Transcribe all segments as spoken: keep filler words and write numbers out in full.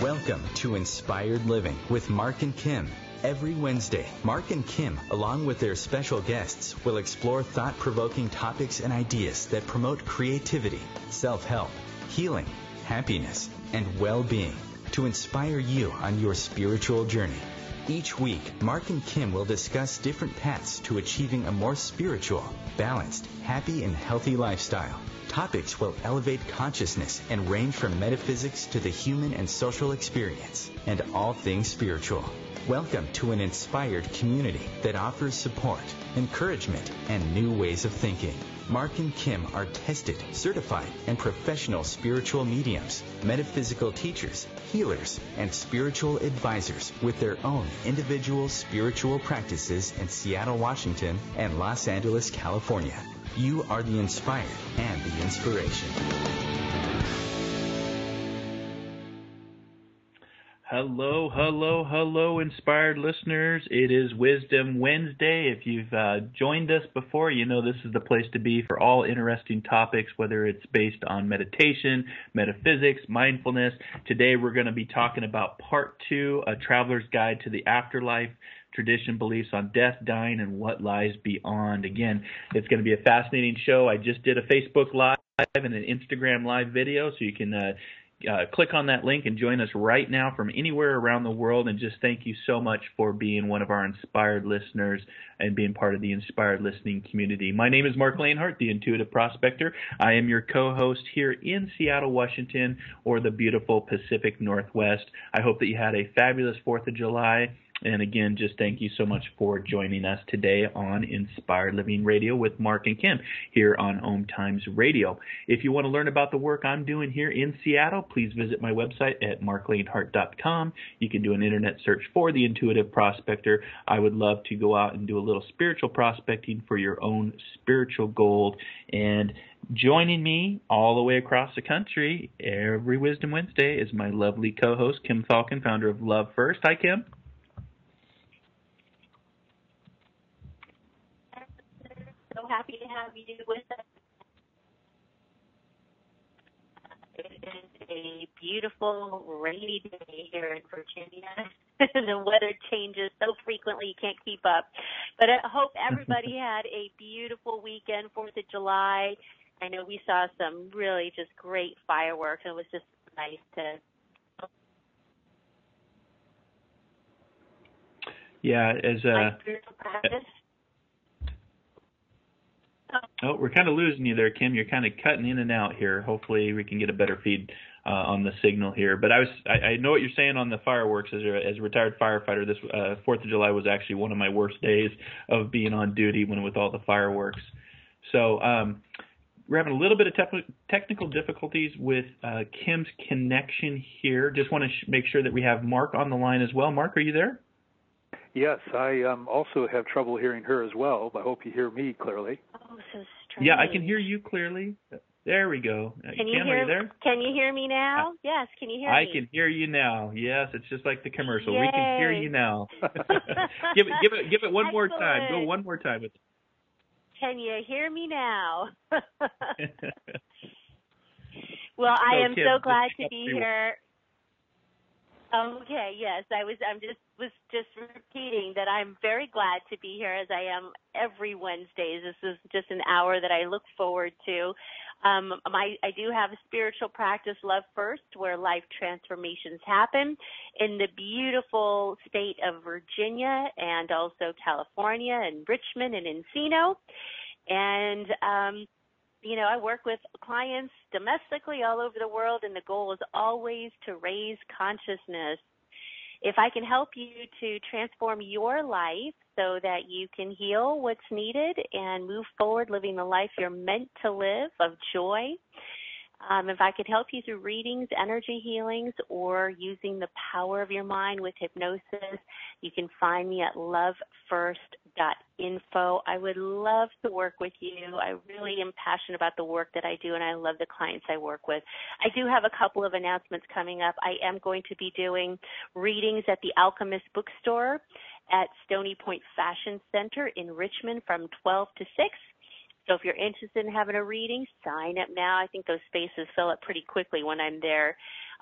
Welcome to Inspired Living with Mark and Kim. Every Wednesday, Mark and Kim, along with their special guests, will explore thought-provoking topics and ideas that promote creativity, self-help, healing, happiness, and well-being to inspire you on your spiritual journey. Each week, Mark and Kim will discuss different paths to achieving a more spiritual, balanced, happy, and healthy lifestyle. Topics will elevate consciousness and range from metaphysics to the human and social experience, and all things spiritual. Welcome to an inspired community that offers support, encouragement, and new ways of thinking. Mark and Kim are tested, certified, and professional spiritual mediums, metaphysical teachers, healers, and spiritual advisors with their own individual spiritual practices in Seattle, Washington, and Los Angeles, California. You are the inspired and the inspiration. Hello, hello, hello, inspired listeners. It is Wisdom Wednesday. If you've uh, joined us before, you know this is the place to be for all interesting topics, whether it's based on meditation, metaphysics, mindfulness. Today we're going to be talking about part two, A Traveler's Guide to the Afterlife, tradition, beliefs on death, dying, and what lies beyond. Again, it's going to be a fascinating show. I just did a Facebook Live and an Instagram Live video, so you can uh, uh, click on that link and join us right now from anywhere around the world. And just thank you so much for being one of our inspired listeners and being part of the inspired listening community. My name is Mark Lanehart, the Intuitive Prospector. I am your co-host here in Seattle, Washington, or the beautiful Pacific Northwest. I hope that you had a fabulous fourth of July. And again, just thank you so much for joining us today on Inspired Living Radio with Mark and Kim here on Om Times Radio. If you want to learn about the work I'm doing here in Seattle, please visit my website at mark lanehart dot com. You can do an internet search for the Intuitive Prospector. I would love to go out and do a little spiritual prospecting for your own spiritual gold. And joining me all the way across the country every Wisdom Wednesday is my lovely co-host, Kim Falcon, founder of Love First. Hi, Kim. So happy to have you with us. It is a beautiful, rainy day here in Virginia. The weather changes so frequently you can't keep up. But I hope everybody had a beautiful weekend, fourth of July. I know we saw some really just great fireworks. It was just nice to... Yeah, as a... spiritual practice. Oh, we're kind of losing you there, Kim. You're kind of cutting in and out here. Hopefully we can get a better feed uh, on the signal here. But I was, I, I know what you're saying on the fireworks. As a, as a retired firefighter, this uh, fourth of July was actually one of my worst days of being on duty when with all the fireworks. So um, we're having a little bit of te- technical difficulties with uh, Kim's connection here. Just want to sh- make sure that we have Mark on the line as well. Mark, are you there? Yes, I um, also have trouble hearing her as well, but I hope you hear me clearly. Oh, so strange. Yeah, I can hear you clearly. There we go. Can you Kim, hear, are you there? Can you hear me now? Uh, yes, can you hear I me? I can hear you now. Yes, it's just like the commercial. Yay. We can hear you now. give it, give it, give it one Excellent. more time. Go one more time. Can you hear me now? Well, I so, am Kim, so glad to be me. here. Okay, yes, I was. I'm just was just repeating that I'm very glad to be here, as I am every Wednesday. This is just an hour that I look forward to. Um, my, I do have a spiritual practice, Love First, where life transformations happen in the beautiful state of Virginia and also California and Richmond and Encino, and um, you know, I work with clients domestically all over the world, and the goal is always to raise consciousness. If I can help you to transform your life so that you can heal what's needed and move forward living the life you're meant to live of joy, um, if I could help you through readings, energy healings, or using the power of your mind with hypnosis, you can find me at love first dot info. I would love to work with you. I really am passionate about the work that I do, and I love the clients I work with. I do have a couple of announcements coming up. I am going to be doing readings at the Alchemist Bookstore at Stony Point Fashion Center in Richmond from twelve to six. So if you're interested in having a reading, sign up now. I think those spaces fill up pretty quickly when I'm there.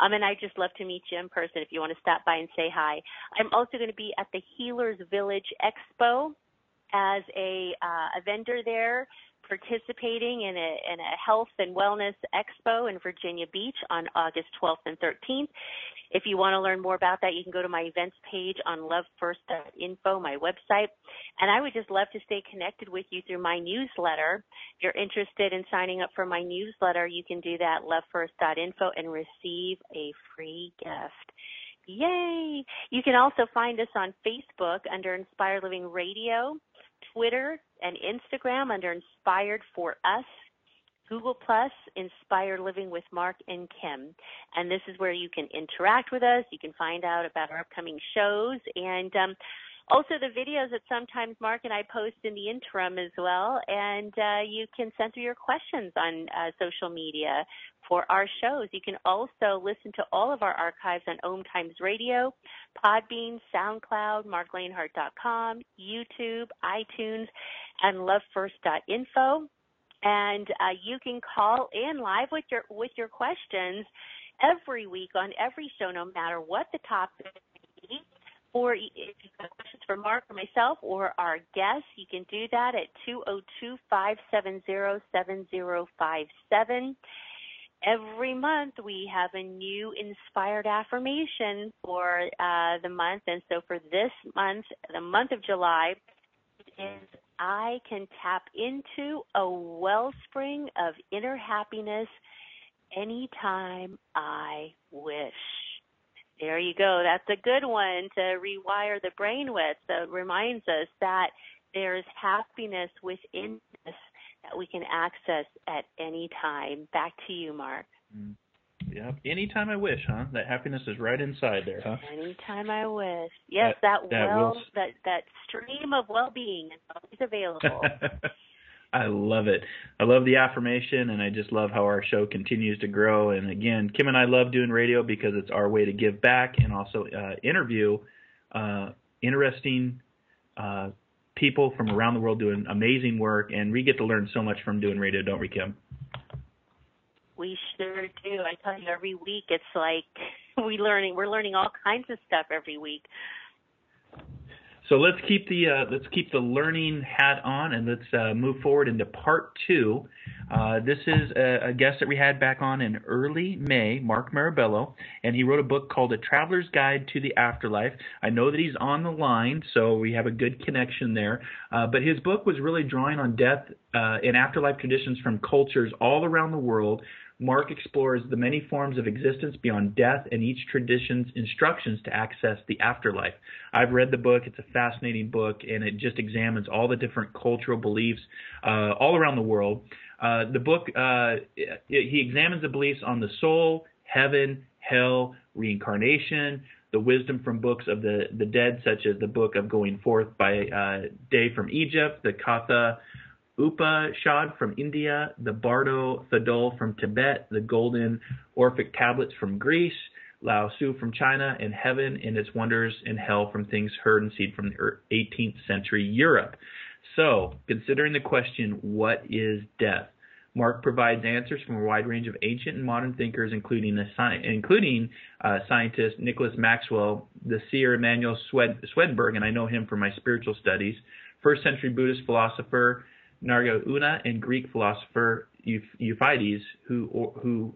Um, and I'd just love to meet you in person if you want to stop by and say hi. I'm also going to be at the Healers Village Expo as a, uh, a vendor there, participating in a, in a health and wellness expo in Virginia Beach on August twelfth and thirteenth. If you want to learn more about that, you can go to my events page on love first dot info, my website. And I would just love to stay connected with you through my newsletter. If you're interested in signing up for my newsletter, you can do that, love first dot info, and receive a free gift. Yay! You can also find us on Facebook under Inspired Living Radio, Twitter and Instagram under Inspired for Us, Google Plus, Inspired Living with Mark and Kim. And this is where you can interact with us. You can find out about our upcoming shows and um, also the videos that sometimes Mark and I post in the interim as well. And uh, you can send through your questions on uh, social media for our shows. You can also listen to all of our archives on Om Times Radio, Podbean, SoundCloud, mark lanehart dot com, YouTube, iTunes, and love first dot info. And uh, you can call in live with your with your questions every week on every show, no matter what the topic is. Or if you've got questions for Mark or myself or our guests, you can do that at two oh two, five seven zero, seven zero five seven. Every month we have a new inspired affirmation for uh, the month. And so for this month, the month of July, it is I can tap into a wellspring of inner happiness anytime I wish. There you go. That's a good one to rewire the brain with. So it reminds us that there is happiness within us that we can access at any time. Back to you, Mark. Mm. Yep. Anytime I wish, huh? That happiness is right inside there, huh? Anytime I wish. Yes, that that that, well, will... that, that stream of well-being is always available. I love it. I love the affirmation, and I just love how our show continues to grow. And again, Kim and I love doing radio because it's our way to give back and also uh, interview uh, interesting uh, people from around the world doing amazing work. And we get to learn so much from doing radio, don't we, Kim? We sure do. I tell you, every week it's like we learning. We're learning all kinds of stuff every week. So let's keep the uh, let's keep the learning hat on, and let's uh, move forward into part two. Uh, this is a, a guest that we had back on in early May, Mark Marabello, and he wrote a book called A Traveler's Guide to the Afterlife. I know that he's on the line, so we have a good connection there. Uh, but his book was really drawing on death uh, and afterlife traditions from cultures all around the world. Mark explores the many forms of existence beyond death and each tradition's instructions to access the afterlife. I've read the book. It's a fascinating book, and it just examines all the different cultural beliefs uh, all around the world. Uh, the book, uh, he examines the beliefs on the soul, heaven, hell, reincarnation, the wisdom from books of the, the dead, such as the Book of Going Forth by uh, Day from Egypt, the Katha Upanishad from India, the Bardo Thadol from Tibet, the Golden Orphic Tablets from Greece, Lao Tzu from China, and Heaven and Its Wonders and Hell from Things Heard and Seen from the eighteenth century Europe. So, considering the question, what is death? Mark provides answers from a wide range of ancient and modern thinkers, including the sci- including uh, scientist Nicholas Maxwell, the seer Emanuel Swed- Swedenborg, and I know him from my spiritual studies, first century Buddhist philosopher Narayana, and Greek philosopher Euphides, who who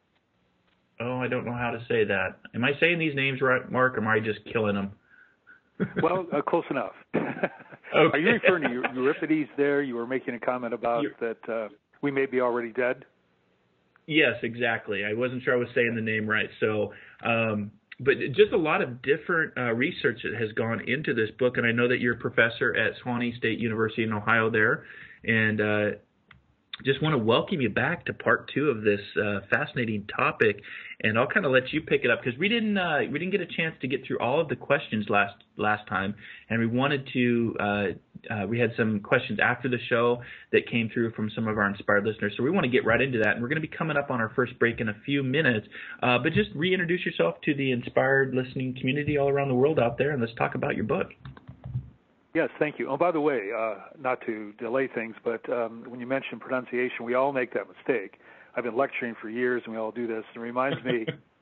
oh I don't know how to say that. Am I saying these names right, Mark, or am I just killing them? Well, uh, close enough. Okay. Are you referring to Euripides there? You were making a comment about You're, that uh, we may be already dead? Yes, exactly. I wasn't sure I was saying the name right. So, um, but just a lot of different uh, research that has gone into this book, and I know that you're a professor at Sewanee State University in Ohio there, and uh, just want to welcome you back to part two of this uh, fascinating topic, and I'll kind of let you pick it up because we didn't uh, we didn't get a chance to get through all of the questions last last time, and we wanted to uh, uh, we had some questions after the show that came through from some of our inspired listeners, so we want to get right into that, and we're going to be coming up on our first break in a few minutes, uh, but just reintroduce yourself to the inspired listening community all around the world out there, and let's talk about your book. Yes, thank you. Oh, by the way, uh, not to delay things, but um, when you mention pronunciation, we all make that mistake. I've been lecturing for years, and we all do this. It reminds me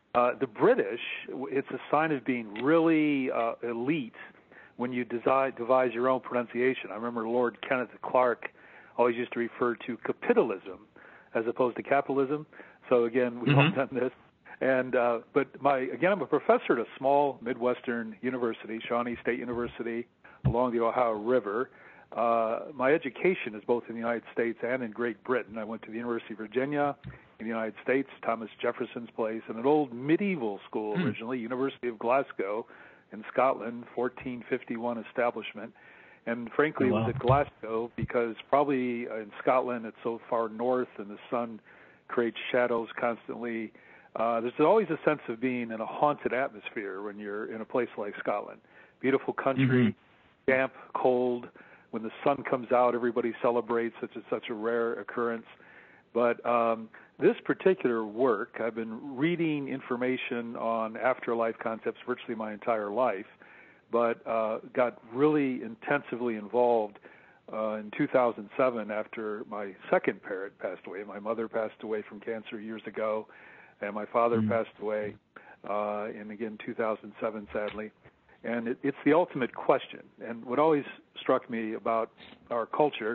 Uh, the British, it's a sign of being really uh, elite when you devise, devise your own pronunciation. I remember Lord Kenneth Clark always used to refer to capitalism as opposed to capitalism. So again, we've mm-hmm. all done this. And uh, but my again, I'm a professor at a small Midwestern university, Shawnee State University, along the Ohio River. Uh, my education is both in the United States and in Great Britain. I went to the University of Virginia in the United States, Thomas Jefferson's place, and an old medieval school mm. originally, University of Glasgow in Scotland, fourteen fifty-one establishment. And frankly, oh, wow. it was at Glasgow because probably in Scotland it's so far north and the sun creates shadows constantly. Uh, there's always a sense of being in a haunted atmosphere when you're in a place like Scotland. Beautiful country, mm-hmm. damp, cold. When the sun comes out, everybody celebrates. Such a, such a rare occurrence. But um, this particular work, I've been reading information on afterlife concepts virtually my entire life, but uh, got really intensively involved uh, in two thousand seven after my second parent passed away. My mother passed away from cancer years ago, and my father mm-hmm. passed away uh, in, again, two thousand seven, sadly. And it, it's the ultimate question. And what always struck me about our culture,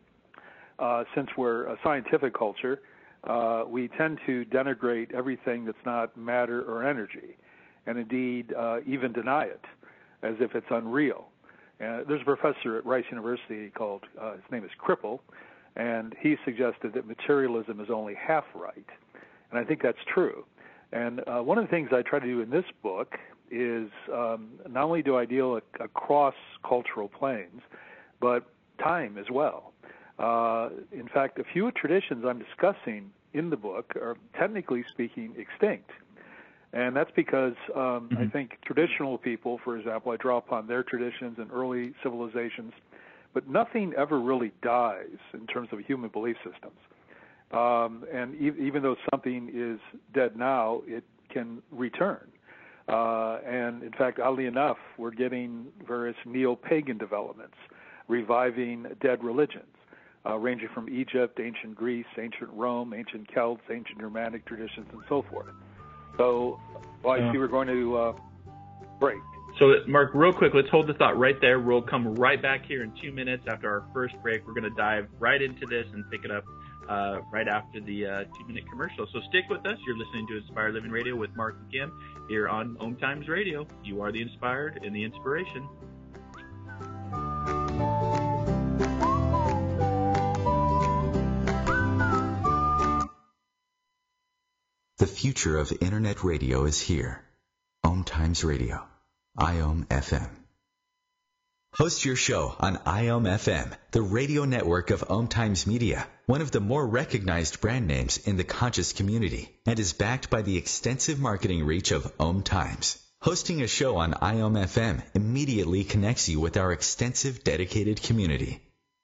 uh, since we're a scientific culture, uh, we tend to denigrate everything that's not matter or energy, and indeed uh, even deny it as if it's unreal. Uh, there's a professor at Rice University called, uh, his name is Cripple, and he suggested that materialism is only half right. And I think that's true. And uh, one of the things I try to do in this book is um, not only do I deal ac- across cultural planes, but time as well. Uh, in fact, a few traditions I'm discussing in the book are, technically speaking, extinct. And that's because um, mm-hmm. I think traditional people, for example, I draw upon their traditions and early civilizations, but nothing ever really dies in terms of human belief systems. Um, and e- even though something is dead now, it can return. Uh, and in fact, oddly enough, we're getting various neo-pagan developments, reviving dead religions, uh, ranging from Egypt, ancient Greece, ancient Rome, ancient Celts, ancient Germanic traditions, and so forth. So, well, I see we're going to uh, break. So, Mark, real quick, let's hold the thought right there. We'll come right back here in two minutes after our first break. We're going to dive right into this and pick it up uh, right after the uh, two-minute commercial. So stick with us. You're listening to Inspired Living Radio with Mark and Kim here on Om Times Radio. You are the inspired and the inspiration. The future of Internet radio is here. Om Times Radio. I O M F M. Host your show on I O M F M, the radio network of Om Times Media, one of the more recognized brand names in the conscious community, and is backed by the extensive marketing reach of Om Times. Hosting a show on I O M F M immediately connects you with our extensive dedicated community.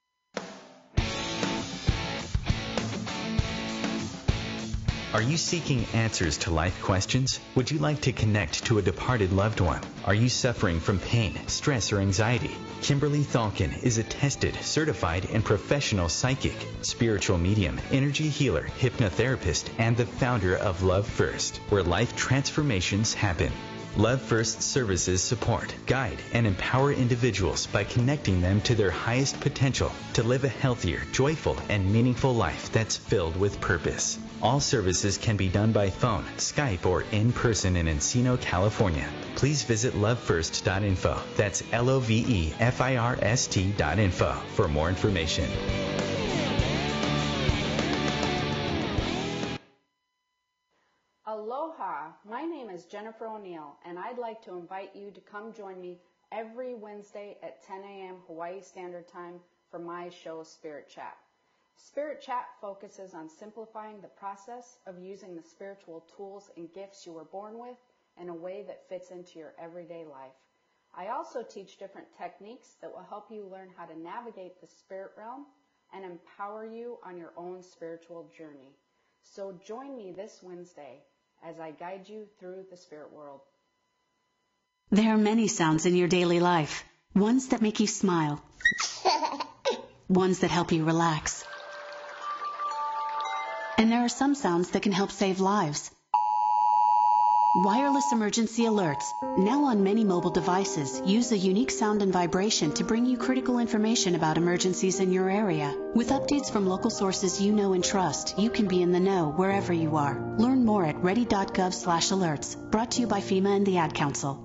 Are you seeking answers to life questions? Would you like to connect to a departed loved one? Are you suffering from pain, stress, or anxiety? Kimberly Thalkin is a tested, certified, and professional psychic, spiritual medium, energy healer, hypnotherapist, and the founder of Love First, where life transformations happen. Love First services support, guide, and empower individuals by connecting them to their highest potential to live a healthier, joyful, and meaningful life that's filled with purpose. All services can be done by phone, Skype, or in person in Encino, California. Please visit love first dot info. That's L O V E F I R S T dot info for more information. Aloha, my name is Jennifer O'Neill, and I'd like to invite you to come join me every Wednesday at ten a.m. Hawaii Standard Time for my show, Spirit Chat. Spirit Chat focuses on simplifying the process of using the spiritual tools and gifts you were born with in a way that fits into your everyday life. I also teach different techniques that will help you learn how to navigate the spirit realm and empower you on your own spiritual journey. So join me this Wednesday as I guide you through the spirit world. There are many sounds in your daily life. Ones that make you smile. Ones that help you relax. And there are some sounds that can help save lives. Wireless emergency alerts, now on many mobile devices, use a unique sound and vibration to bring you critical information about emergencies in your area. With updates from local sources you know and trust, you can be in the know wherever you are. Learn more at ready dot gov slash alerts. Brought to you by FEMA and the Ad Council.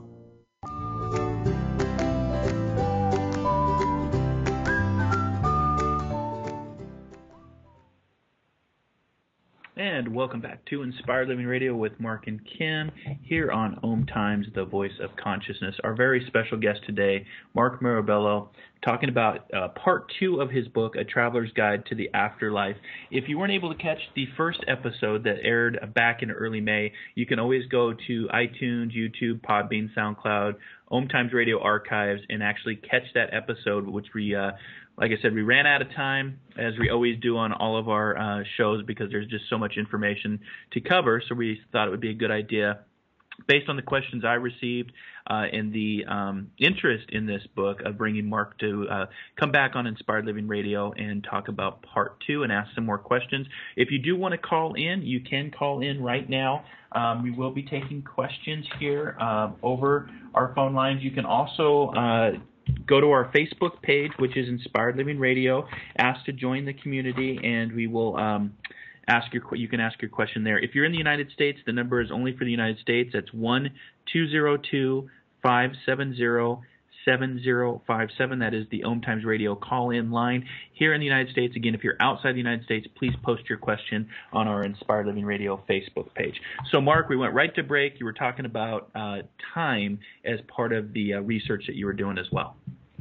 And welcome back to Inspired Living Radio with Mark and Kim here on Om Times, the Voice of Consciousness. Our very special guest today, Mark Mirabello, talking about uh, part two of his book, A Traveler's Guide to the Afterlife. If you weren't able to catch the first episode that aired back in early May, you can always go to iTunes, YouTube, Podbean, SoundCloud, Om Times Radio Archives, and actually catch that episode, which we uh, Like I said, we ran out of time, as we always do on all of our uh, shows, because there's just so much information to cover. So we thought it would be a good idea, based on the questions I received uh, and the um, interest in this book, of bringing Mark to uh, come back on Inspired Living Radio and talk about part two and ask some more questions. If you do want to call in, you can call in right now. Um, we will be taking questions here uh, over our phone lines. You can also uh, go to our Facebook page, which is Inspired Living Radio. Ask to join the community, and we will um, ask your. You can ask your question there. If you're in the United States, the number is only for the United States. That's one two zero two five seven zero seven zero five seven. That is the Om Times Radio call-in line here in the United States. Again, if you're outside the United States, please post your question on our Inspired Living Radio Facebook page. So, Mark, we went right to break. You were talking about uh, time as part of the uh, research that you were doing as well.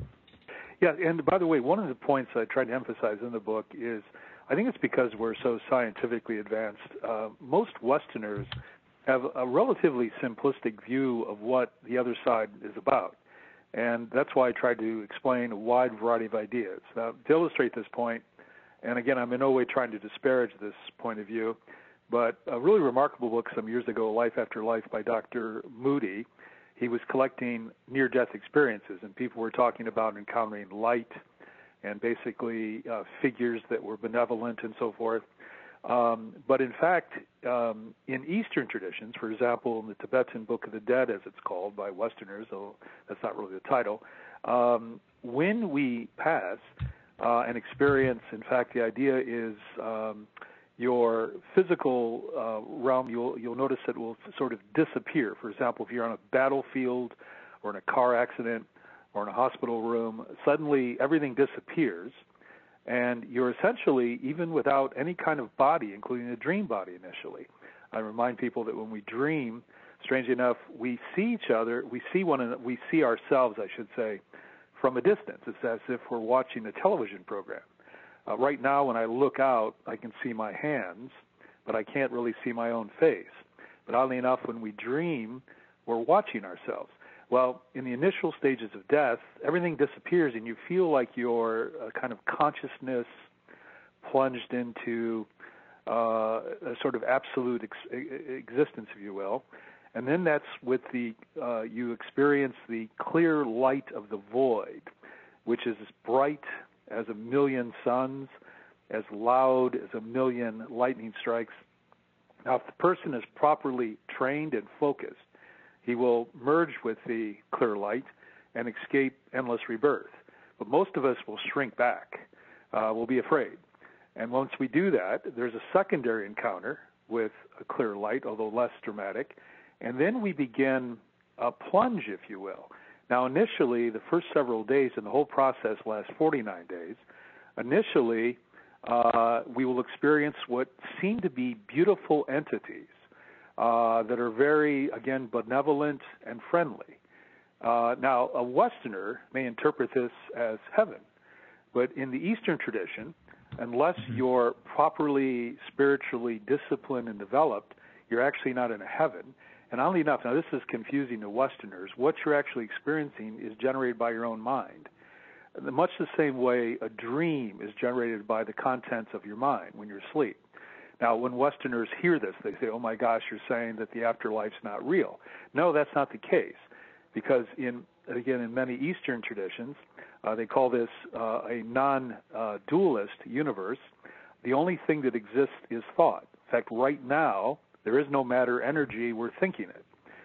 Yeah, and by the way, one of the points I tried to emphasize in the book is, I think it's because we're so scientifically advanced. Uh, most Westerners have a relatively simplistic view of what the other side is about. And that's why I tried to explain a wide variety of ideas. Now, to illustrate this point, and again, I'm in no way trying to disparage this point of view, but a really remarkable book some years ago, Life After Life by Doctor Moody. He was collecting near-death experiences, and people were talking about encountering light and basically uh, figures that were benevolent and so forth. Um, but in fact, um, in Eastern traditions, for example, in the Tibetan Book of the Dead, as it's called by Westerners, though that's not really the title, um, when we pass uh, and experience, in fact, the idea is um, your physical uh, realm, you'll, you'll notice it will sort of disappear. For example, if you're on a battlefield or in a car accident or in a hospital room, suddenly everything disappears. And you're essentially, even without any kind of body, including a dream body initially. I remind people that when we dream, strangely enough, we see each other, we see one another, we see ourselves, I should say, from a distance. It's as if we're watching a television program. Uh, right now, when I look out, I can see my hands, but I can't really see my own face. But oddly enough, when we dream, we're watching ourselves. Well, in the initial stages of death, everything disappears, and you feel like your uh, kind of consciousness plunged into uh, a sort of absolute ex- existence, if you will. And then that's with the uh, you experience the clear light of the void, which is as bright as a million suns, as loud as a million lightning strikes. Now, if the person is properly trained and focused, he will merge with the clear light and escape endless rebirth. But most of us will shrink back. Uh, we'll be afraid. And once we do that, there's a secondary encounter with a clear light, although less dramatic. And then we begin a plunge, if you will. Now, initially, the first several days, and the whole process lasts forty-nine days, initially uh, we will experience what seem to be beautiful entities. Uh, that are very, again, benevolent and friendly. Uh, now, a Westerner may interpret this as heaven, but in the Eastern tradition, unless mm-hmm. you're properly spiritually disciplined and developed, you're actually not in a heaven. And oddly enough, now this is confusing to Westerners, what you're actually experiencing is generated by your own mind. In much the same way a dream is generated by the contents of your mind when you're asleep. Now, when Westerners hear this, they say, oh, my gosh, you're saying that the afterlife's not real. No, that's not the case, because, in again, in many Eastern traditions, uh, they call this uh, a non-dualist uh, universe. The only thing that exists is thought. In fact, right now, there is no matter energy, we're thinking it.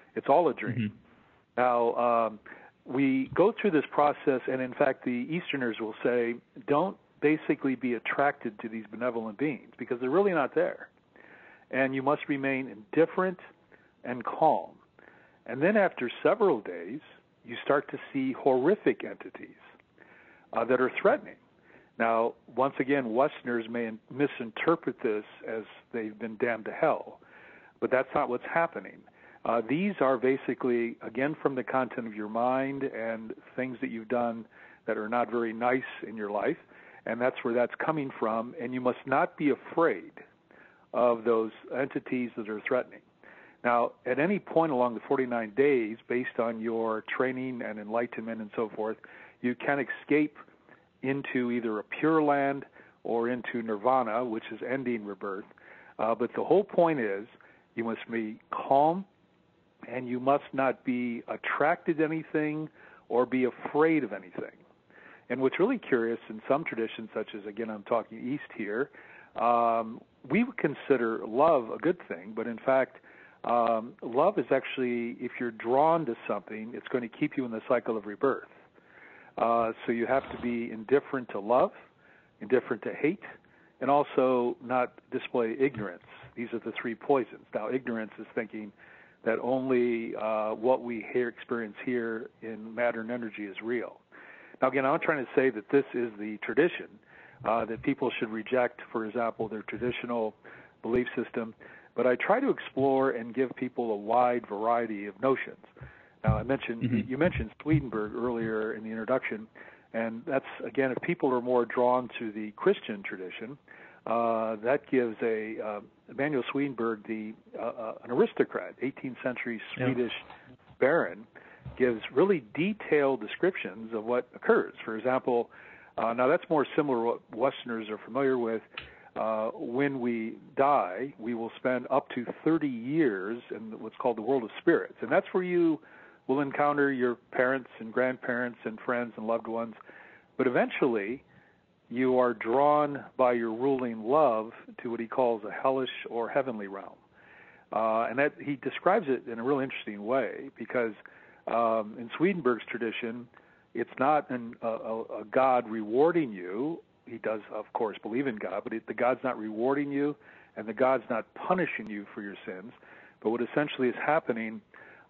It's all a dream. Mm-hmm. Now, um, we go through this process, and in fact, the Easterners will say, don't basically be attracted to these benevolent beings because they're really not there. And you must remain indifferent and calm. And then after several days, you start to see horrific entities uh, that are threatening. Now, once again, Westerners may misinterpret this as they've been damned to hell, but that's not what's happening. Uh, these are basically, again, from the content of your mind and things that you've done that are not very nice in your life, and that's where that's coming from, and you must not be afraid of those entities that are threatening. Now, at any point along the forty-nine days, based on your training and enlightenment and so forth, you can escape into either a pure land or into nirvana, which is ending rebirth. Uh, but the whole point is you must be calm, and you must not be attracted to anything or be afraid of anything. And what's really curious in some traditions, such as, again, I'm talking East here, um, we would consider love a good thing, but in fact, um, love is actually, if you're drawn to something, it's going to keep you in the cycle of rebirth. Uh, so you have to be indifferent to love, indifferent to hate, and also not display ignorance. These are the three poisons. Now, ignorance is thinking that only uh, what we hear, experience here in matter and energy is real. Now, again, I'm not trying to say that this is the tradition, uh, that people should reject, for example, their traditional belief system, but I try to explore and give people a wide variety of notions. Now, I mentioned mm-hmm. you mentioned Swedenborg earlier in the introduction, and that's, again, if people are more drawn to the Christian tradition, uh, that gives a uh, Emanuel Swedenborg, the uh, uh, an aristocrat, eighteenth century Swedish yeah. baron, gives really detailed descriptions of what occurs. For example, uh, now that's more similar to what Westerners are familiar with. Uh, when we die, we will spend up to thirty years in what's called the world of spirits, and that's where you will encounter your parents and grandparents and friends and loved ones. But eventually, you are drawn by your ruling love to what he calls a hellish or heavenly realm. Uh, and that he describes it in a real interesting way because um, in Swedenborg's tradition, it's not an, a, a God rewarding you. He does, of course, believe in God, but it, the God's not rewarding you and the God's not punishing you for your sins. But what essentially is happening,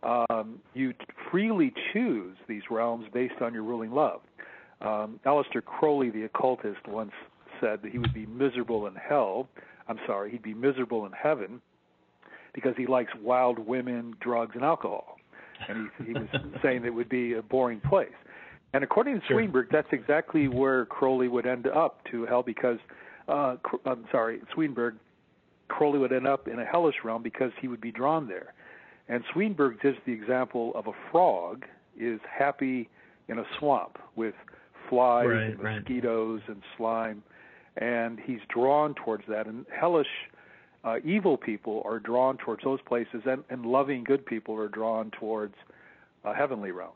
um, you freely choose these realms based on your ruling love. Um, Aleister Crowley, the occultist, once said that he would be miserable in hell. I'm sorry, he'd be miserable in heaven because he likes wild women, drugs, and alcohol. And he, he was saying it would be a boring place. And according to Sure. Swedenborg, that's exactly where Crowley would end up to hell because, uh, I'm sorry, Swedenborg, Crowley would end up in a hellish realm because he would be drawn there. And Swedenborg gives the example of a frog is happy in a swamp with flies right, and mosquitoes right. and slime, and he's drawn towards that. And hellish, uh, evil people are drawn towards those places, and, and loving good people are drawn towards a heavenly realm.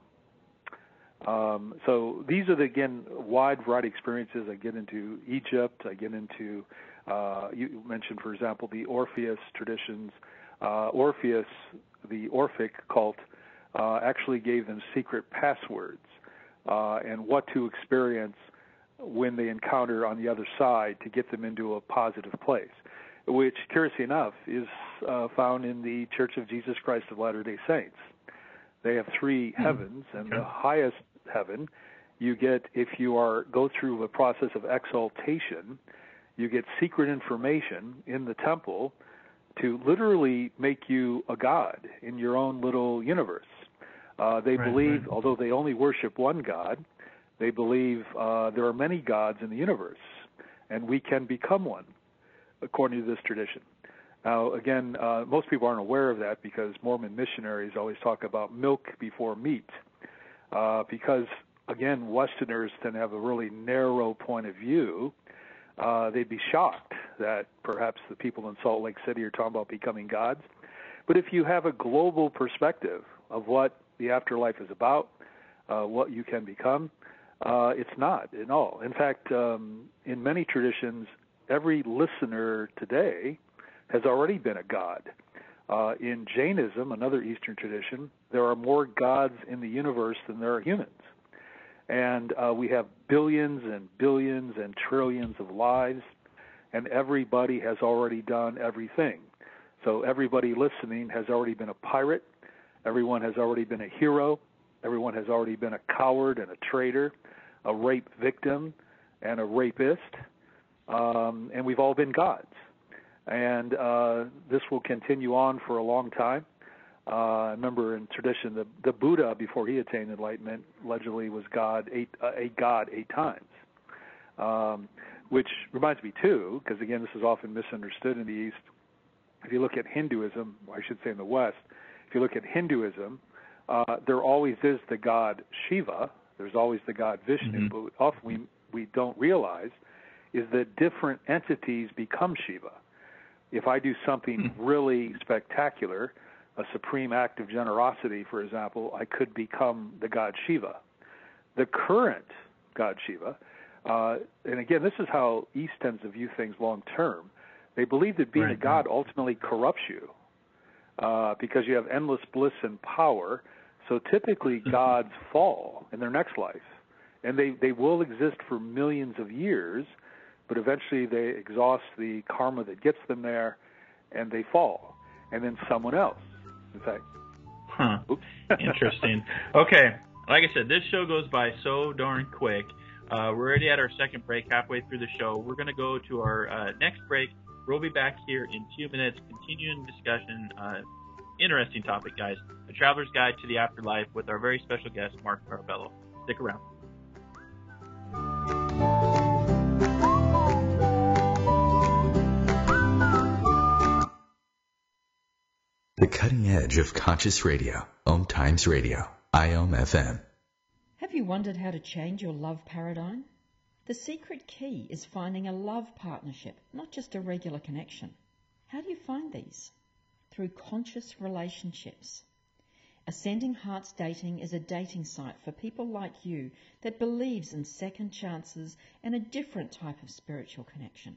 Um, so these are, the, again, wide variety of experiences. I get into Egypt. I get into, uh, you mentioned, for example, the Orpheus traditions. Uh, Orpheus, the Orphic cult, uh, actually gave them secret passwords uh, and what to experience when they encounter on the other side to get them into a positive place, which, curiously enough, is uh, found in the Church of Jesus Christ of Latter-day Saints. They have three mm-hmm. heavens, and okay. the highest heaven you get if you are go through a process of exaltation. You get secret information in the temple to literally make you a god in your own little universe. Uh, they right, believe, right. although they only worship one God, they believe uh, there are many gods in the universe, and we can become one, according to this tradition. Now, again, uh, most people aren't aware of that because Mormon missionaries always talk about milk before meat, uh, because, again, Westerners tend to have a really narrow point of view. Uh, they'd be shocked that perhaps the people in Salt Lake City are talking about becoming gods. But if you have a global perspective of what the afterlife is about, uh, what you can become, uh, it's not at all. In fact, um, in many traditions, every listener today has already been a god. Uh, in Jainism, another Eastern tradition, there are more gods in the universe than there are humans. And uh, we have billions and billions and trillions of lives, and everybody has already done everything. So everybody listening has already been a pirate. Everyone has already been a hero. Everyone has already been a coward and a traitor, a rape victim and a rapist. Um, and we've all been gods. And uh, this will continue on for a long time. Uh, I remember in tradition, the, the Buddha, before he attained enlightenment, allegedly was God eight, uh, a god eight times. Um, which reminds me, too, because, again, this is often misunderstood in the East. If you look at Hinduism, or I should say in the West, if you look at Hinduism, uh, there always is the god Shiva. There's always the god Vishnu. Mm-hmm. But often we, we don't realize is that different entities become Shiva. If I do something mm-hmm. really spectacular, a supreme act of generosity, for example, I could become the god Shiva. The current god Shiva, uh, and again, this is how East tends to view things long term. They believe that being right. a god ultimately corrupts you uh, because you have endless bliss and power. So typically gods fall in their next life, and they, they will exist for millions of years, but eventually they exhaust the karma that gets them there, and they fall. And then someone else, in fact. Huh. Interesting. Okay. Like I said, this show goes by so darn quick. Uh, we're already at our second break, halfway through the show. We're going to go to our uh, next break. We'll be back here in two minutes, continuing discussion. Uh, interesting topic, guys. A Traveler's Guide to the Afterlife with our very special guest, Mark Parabello. Stick around. The cutting edge of conscious radio. Om Times Radio. I O M F M. Have you wondered how to change your love paradigm? The secret key is finding a love partnership, not just a regular connection. How do you find these? Through conscious relationships. Ascending Hearts Dating is a dating site for people like you that believes in second chances and a different type of spiritual connection.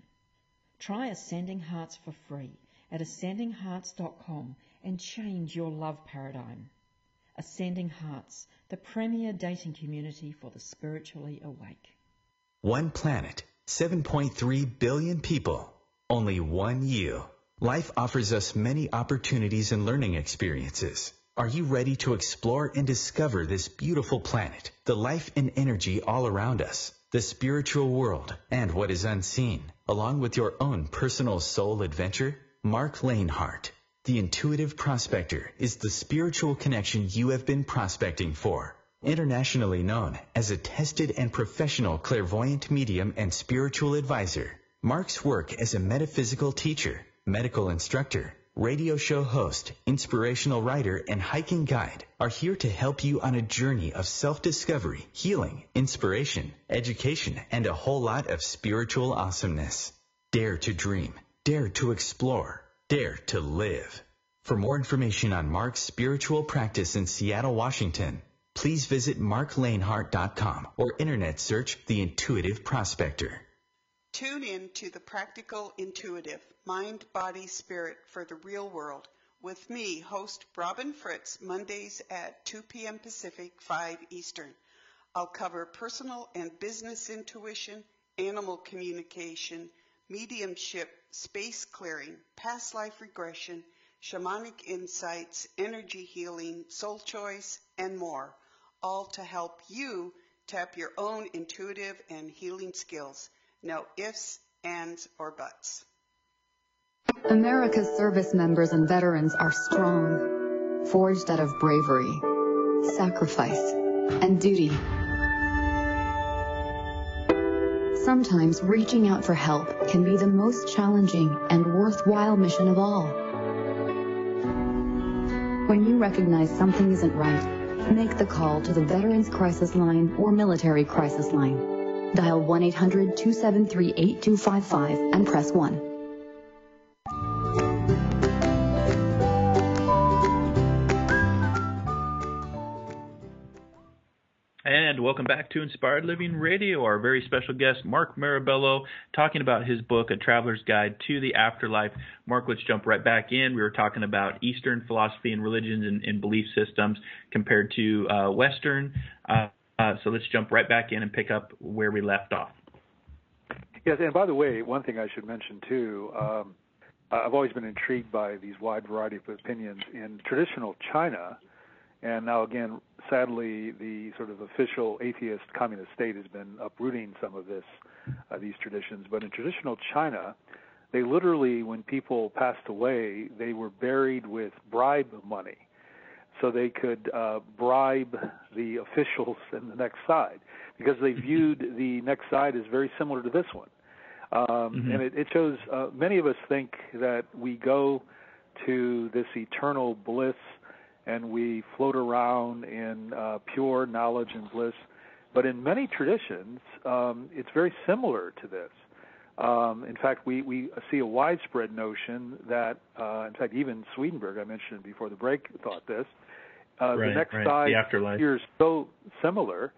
Try Ascending Hearts for free at ascending hearts dot com and change your love paradigm. Ascending Hearts, the premier dating community for the spiritually awake. One planet, seven point three billion people, only one you. Life offers us many opportunities and learning experiences. Are you ready to explore and discover this beautiful planet, the life and energy all around us, the spiritual world, and what is unseen, along with your own personal soul adventure? Mark Lanehart, the Intuitive Prospector, is the spiritual connection you have been prospecting for. Internationally known as a tested and professional clairvoyant medium and spiritual advisor, Mark's work as a metaphysical teacher, medical instructor, radio show host, inspirational writer, and hiking guide are here to help you on a journey of self-discovery, healing, inspiration, education, and a whole lot of spiritual awesomeness. Dare to dream. Dare to explore. Dare to live. For more information on Mark's spiritual practice in Seattle, Washington, please visit mark lanehart dot com or internet search The Intuitive Prospector. Tune in to The Practical Intuitive, Mind, Body, Spirit for the Real World with me, host Robin Fritz, Mondays at two p.m. Pacific, five Eastern. I'll cover personal and business intuition, animal communication, mediumship, space clearing, past life regression, shamanic insights, energy healing, soul choice, and more, all to help you tap your own intuitive and healing skills. No ifs, ands, or buts. America's service members and veterans are strong, forged out of bravery, sacrifice, and duty. Sometimes reaching out for help can be the most challenging and worthwhile mission of all. When you recognize something isn't right, make the call to the Veterans Crisis Line or Military Crisis Line. Dial one eight hundred two seven three eight two five five and press one. And welcome back to Inspired Living Radio. Our very special guest, Mark Marabello, talking about his book, A Traveler's Guide to the Afterlife. Mark, let's jump right back in. We were talking about Eastern philosophy and religions and, and belief systems compared to uh, Western. Uh, uh, so let's jump right back in and pick up where we left off. Yes, and by the way, one thing I should mention too, um, I've always been intrigued by these wide variety of opinions in traditional China. And now, again, sadly, the sort of official atheist communist state has been uprooting some of this, uh, these traditions. But in traditional China, they literally, when people passed away, they were buried with bribe money, so they could uh, bribe the officials in the next side, because they viewed the next side as very similar to this one. Um, mm-hmm. And it, it shows uh, many of us think that we go to this eternal bliss and we float around in uh, pure knowledge and bliss. But in many traditions, um, it's very similar to this. Um, in fact, we, we see a widespread notion that, uh, in fact, even Swedenborg, I mentioned before the break, thought this. Uh, right, the next right. side the afterlife. here is so similar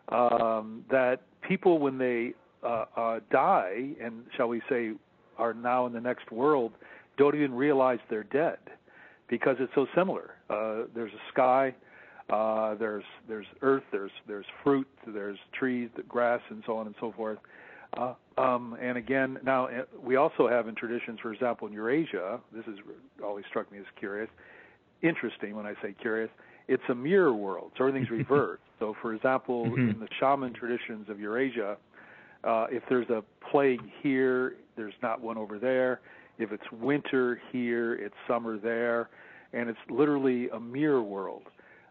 um, that people, when they uh, uh, die and, shall we say, are now in the next world, don't even realize they're dead, because it's so similar. Uh, there's a sky, uh, there's there's earth, there's there's fruit, there's trees, grass, and so on and so forth. Uh, um, and again, now we also have in traditions, for example, in Eurasia, this has always struck me as curious, interesting when I say curious, it's a mirror world, so everything's reversed. So, for example, mm-hmm. in the shaman traditions of Eurasia, uh, if there's a plague here, there's not one over there. If it's winter here, it's summer there, and it's literally a mirror world.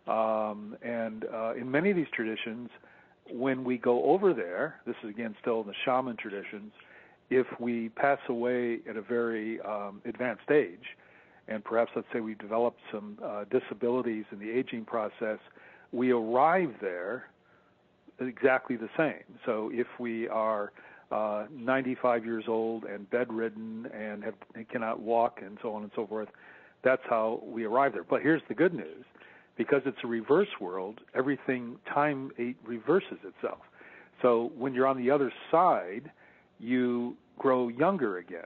Um, and uh, in many of these traditions, when we go over there, this is again still in the shaman traditions, if we pass away at a very um, advanced age, and perhaps let's say we've developed some uh, disabilities in the aging process, we arrive there exactly the same. So if we are Uh, ninety-five years old and bedridden and, have, and cannot walk and so on and so forth, that's how we arrive there. But here's the good news. Because it's a reverse world, everything, time it reverses itself. So when you're on the other side, you grow younger again.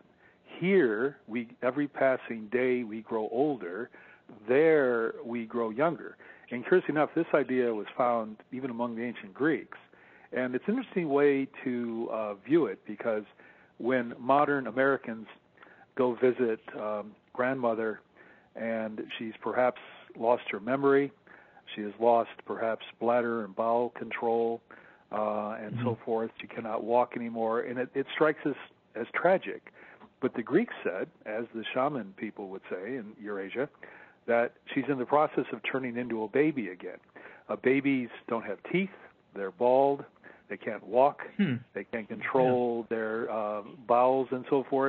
Here, we every passing day we grow older. There, we grow younger. And curiously enough, this idea was found even among the ancient Greeks. And it's an interesting way to uh, view it, because when modern Americans go visit um, grandmother and she's perhaps lost her memory, she has lost perhaps bladder and bowel control uh, and mm-hmm. so forth, she cannot walk anymore, and it, it strikes us as tragic. But the Greeks said, as the shaman people would say in Eurasia, that she's in the process of turning into a baby again. Uh, babies don't have teeth, they're bald, they can't walk, hmm. they can't control yeah. their uh, bowels and so forth.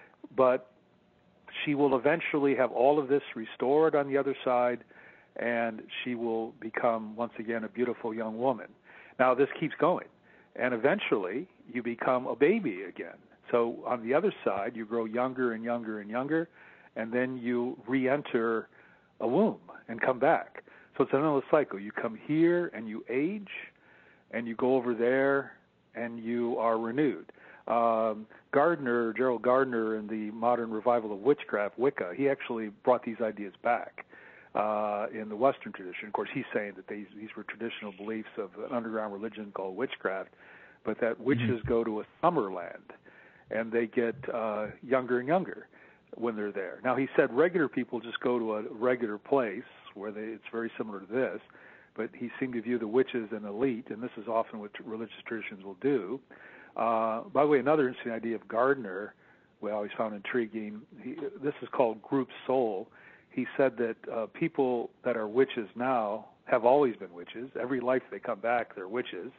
But she will eventually have all of this restored on the other side, and she will become, once again, a beautiful young woman. Now, this keeps going, and eventually you become a baby again. So on the other side, you grow younger and younger and younger, and then you re-enter a womb and come back. So it's another cycle. You come here and you age, and you go over there, and you are renewed. Um, Gardner, Gerald Gardner, in the modern revival of witchcraft, Wicca, he actually brought these ideas back uh, in the Western tradition. Of course, he's saying that these, these were traditional beliefs of an underground religion called witchcraft, but that witches mm-hmm. go to a summer land, and they get uh, younger and younger when they're there. Now, he said regular people just go to a regular place where they, it's very similar to this, but he seemed to view the witches as an elite, and this is often what religious traditions will do. Uh, by the way, another interesting idea of Gardner, we always found intriguing, he, this is called group soul. He said that uh, people that are witches now have always been witches. Every life they come back, they're witches,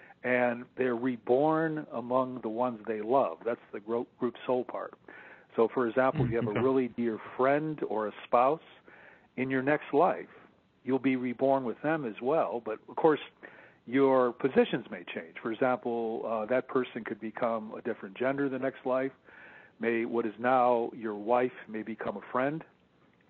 and they're reborn among the ones they love. That's the group soul part. So, for example, if you have a really dear friend or a spouse, in your next life, you'll be reborn with them as well. But, of course, your positions may change. For example, uh, that person could become a different gender the next life. May what is now your wife may become a friend.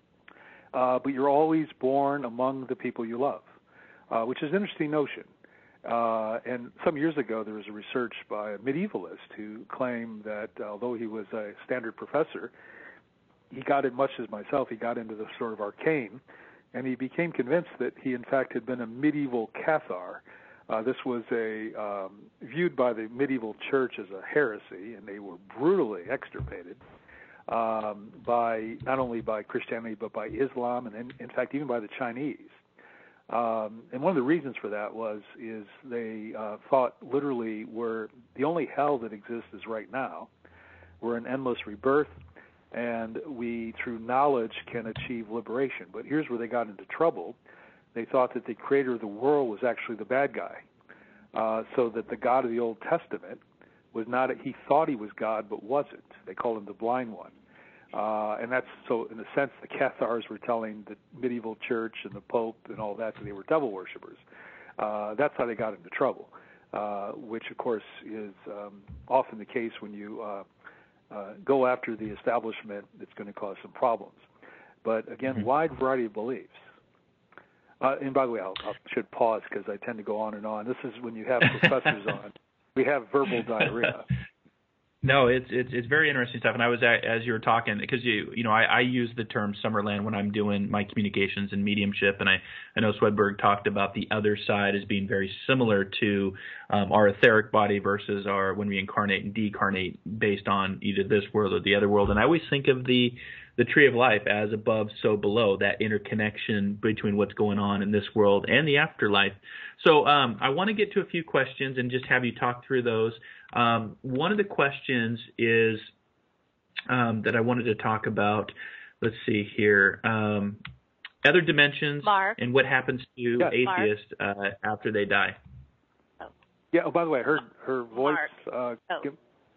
Uh, but you're always born among the people you love, uh, which is an interesting notion. Uh, and some years ago, there was a research by a medievalist who claimed that although he was a standard professor, he got in, much as myself, he got into the sort of arcane, and he became convinced that he, in fact, had been a medieval Cathar. Uh, this was a um, viewed by the medieval church as a heresy, and they were brutally extirpated um, by not only by Christianity but by Islam, and in, in fact even by the Chinese. Um, and one of the reasons for that was is they uh, thought literally we're the only hell that exists is right now. We're an endless rebirth, and we through knowledge can achieve liberation. But here's where they got into trouble. They thought that the creator of the world was actually the bad guy, uh, so that the God of the Old Testament was not. A, he thought he was God, but wasn't. They called him the blind one. Uh, and that's so, in a sense, the Cathars were telling the medieval church and the Pope and all that that they were devil worshippers. Uh, that's how they got into trouble, uh, which, of course, is um, often the case when you uh, uh, go after the establishment. It's going to cause some problems. But, again, mm-hmm. wide variety of beliefs. Uh, and, by the way, I'll, I should pause because I tend to go on and on. This is when you have professors on. We have verbal diarrhea. No, it's it's it's very interesting stuff. And I was at, as you were talking, because you you know I, I use the term Summerland when I'm doing my communications and mediumship, and I, I know Swedberg talked about the other side as being very similar to um, our etheric body versus our when we incarnate and decarnate based on either this world or the other world. And I always think of the the tree of life as above, so below, that interconnection between what's going on in this world and the afterlife. So um, I want to get to a few questions and just have you talk through those. Um, one of the questions is um, that I wanted to talk about, let's see here, um, other dimensions Mark. And what happens to yes. atheists uh, after they die. Oh. Yeah, oh, by the way, I heard her voice. Mark. Uh, oh. give,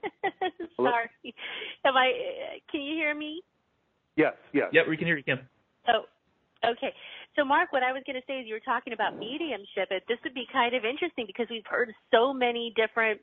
Sorry. Am I, can you hear me? Yes, yes. Yeah, we can hear you, Kim. Oh, okay. So, Mark, what I was going to say is you were talking about mediumship. This would be kind of interesting because we've heard so many different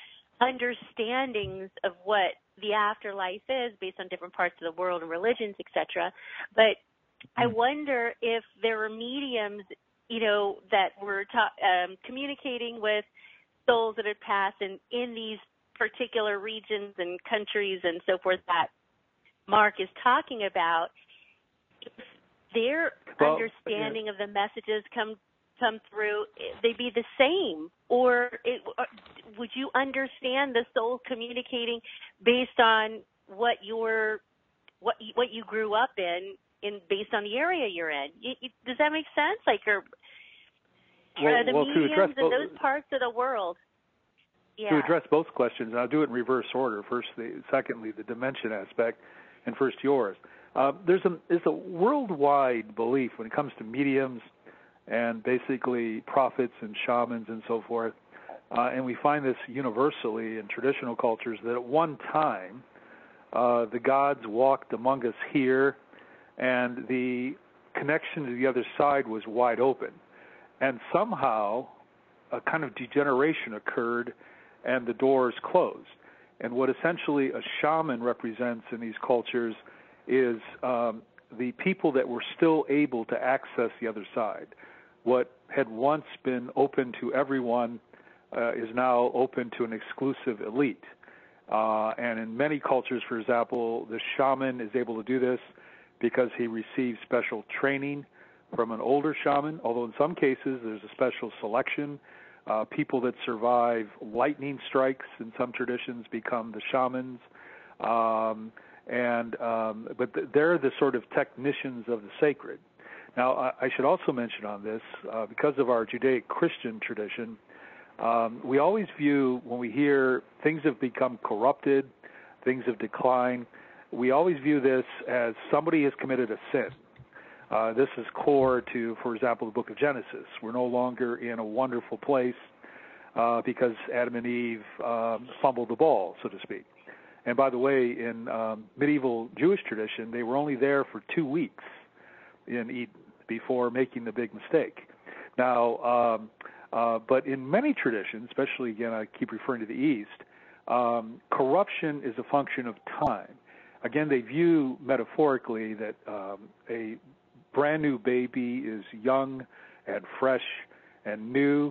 understandings of what the afterlife is based on different parts of the world and religions, et cetera. But I wonder if there were mediums, you know, that were ta- um, communicating with souls that had passed in, in these particular regions and countries and so forth that Mark is talking about. If their well, understanding yeah. of the messages come come through, they be the same, or it, would you understand the soul communicating based on what your what you, what you grew up in, in based on the area you're in? You, you, does that make sense? Like, are, well, are the well, mediums in both, those parts of the world? Yeah. To address both questions, and I'll do it in reverse order. First, the secondly, the dimension aspect, and first yours. Uh, there's a there's a worldwide belief when it comes to mediums and basically prophets and shamans and so forth, uh, and we find this universally in traditional cultures that at one time uh, the gods walked among us here, and the connection to the other side was wide open, and somehow a kind of degeneration occurred, and the doors closed. And what essentially a shaman represents in these cultures is um, the people that were still able to access the other side. What had once been open to everyone uh, is now open to an exclusive elite. Uh, and in many cultures, for example, the shaman is able to do this because he receives special training from an older shaman, although in some cases there's a special selection. Uh, people that survive lightning strikes in some traditions become the shamans. Um, and um, but th- they're the sort of technicians of the sacred. Now, I, I should also mention on this, uh, because of our Judaic-Christian tradition, um, we always view, when we hear things have become corrupted, things have declined, we always view this as somebody has committed a sin. Uh, this is core to, for example, the book of Genesis. We're no longer in a wonderful place uh, because Adam and Eve um, fumbled the ball, so to speak. And by the way, in um, medieval Jewish tradition, they were only there for two weeks in Eden before making the big mistake. Now, um, uh, but in many traditions, especially, again, I keep referring to the East, um, corruption is a function of time. Again, they view metaphorically that um, a brand new baby is young and fresh and new,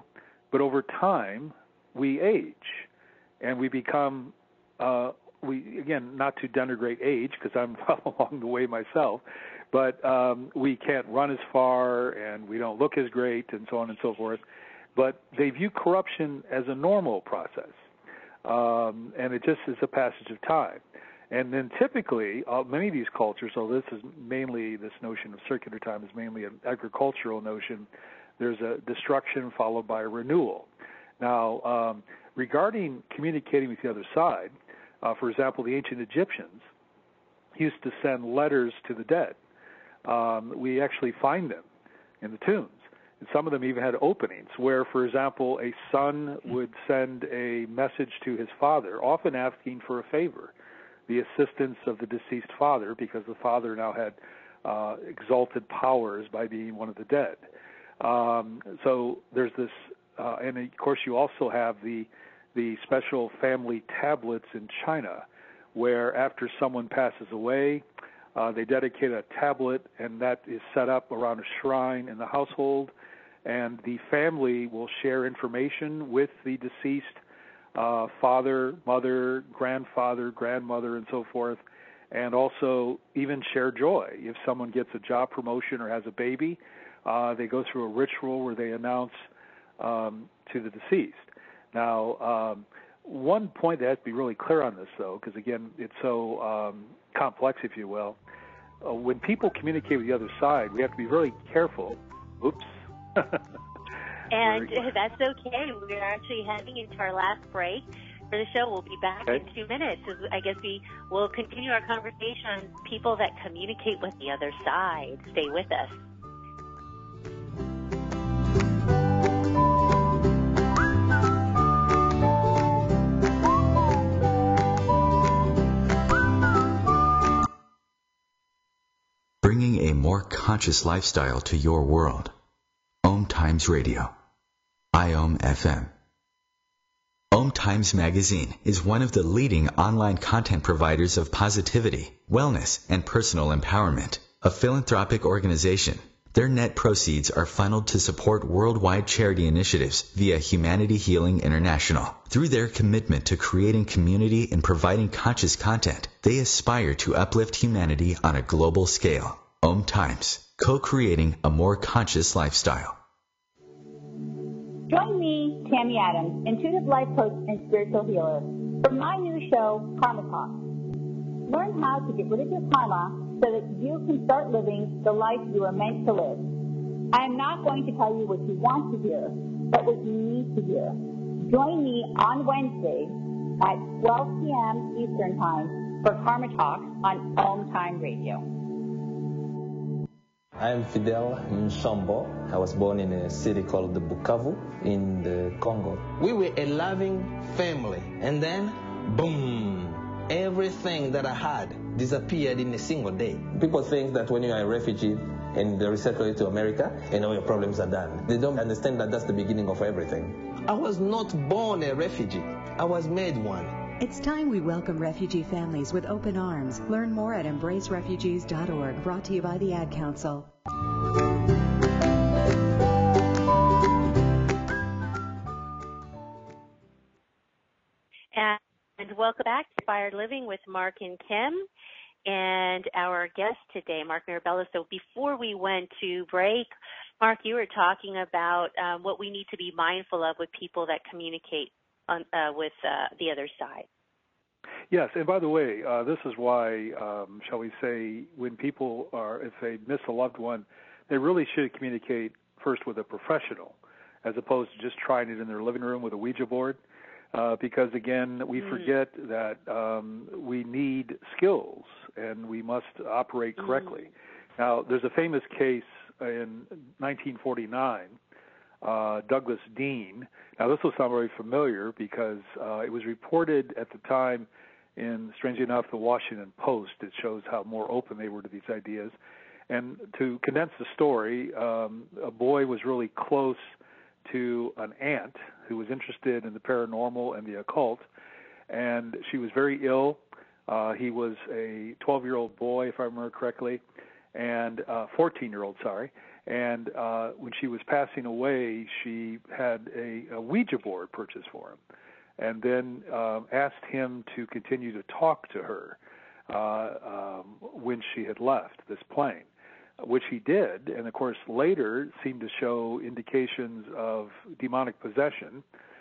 but over time we age, and we become, uh, we again, not to denigrate age, because I'm well along the way myself, but um, we can't run as far, and we don't look as great, and so on and so forth. But they view corruption as a normal process, um, and it just is a passage of time. And then typically, uh, many of these cultures, so this is mainly, this notion of circular time is mainly an agricultural notion, there's a destruction followed by a renewal. Now, um, regarding communicating with the other side, uh, for example, the ancient Egyptians used to send letters to the dead. Um, we actually find them in the tombs. And some of them even had openings where, for example, a son would send a message to his father, often asking for a favor, the assistance of the deceased father, because the father now had uh, exalted powers by being one of the dead. Um, so there's this, uh, and of course you also have the the special family tablets in China, where after someone passes away, uh, they dedicate a tablet, and that is set up around a shrine in the household, and the family will share information with the deceased uh, father, mother, grandfather, grandmother, and so forth, and also even share joy. If someone gets a job promotion or has a baby, uh, they go through a ritual where they announce um, to the deceased. Now, um, one point that has to be really clear on this, though, because, again, it's so um, complex, if you will. Uh, when people communicate with the other side, we have to be very careful. Oops. And that's okay. We're actually heading into our last break for the show. We'll be back okay. in two minutes. I guess we will continue our conversation on people that communicate with the other side. Stay with us. Bringing a more conscious lifestyle to your world. Om Times Radio. I O M F M. Om Times Magazine is one of the leading online content providers of positivity, wellness, and personal empowerment. A philanthropic organization, their net proceeds are funneled to support worldwide charity initiatives via Humanity Healing International. Through their commitment to creating community and providing conscious content, they aspire to uplift humanity on a global scale. Om Times, co-creating a more conscious lifestyle. Join me, Tammy Adams, intuitive life coach and spiritual healer, for my new show, Karma Talk. Learn how to get rid of your karma so that you can start living the life you are meant to live. I am not going to tell you what you want to hear, but what you need to hear. Join me on Wednesday at twelve p.m. Eastern Time for Karma Talk on Om Time Radio. I am Fidel Nsombo. I was born in a city called Bukavu in the Congo. We were a loving family, and then, boom, everything that I had disappeared in a single day. People think that when you are a refugee and they resettle you to America and all your problems are done, they don't understand that that's the beginning of everything. I was not born a refugee. I was made one. It's time we welcome refugee families with open arms. Learn more at embrace refugees dot org, brought to you by the Ad Council. And welcome back to Inspired Living with Mark and Kim, and our guest today, Mark Mirabella. So before we went to break, Mark, you were talking about um, what we need to be mindful of with people that communicate on, uh, with uh, the other side. Yes, and by the way, uh, this is why, um, shall we say, when people are, if they miss a loved one, they really should communicate first with a professional, as opposed to just trying it in their living room with a Ouija board, uh, because, again, we mm. forget that um, we need skills, and we must operate correctly. Mm. Now, there's a famous case in nineteen forty-nine, Uh, Douglas Dean. Now, this will sound very familiar because uh, it was reported at the time in, strangely enough, the Washington Post. It shows how more open they were to these ideas. And to condense the story, um, a boy was really close to an aunt who was interested in the paranormal and the occult, and she was very ill. Uh, he was a twelve-year-old boy, if I remember correctly, and uh, fourteen-year-old, sorry. And uh, when she was passing away, she had a, a Ouija board purchased for him, and then um, asked him to continue to talk to her uh, um, when she had left this plane, which he did, and of course later seemed to show indications of demonic possession.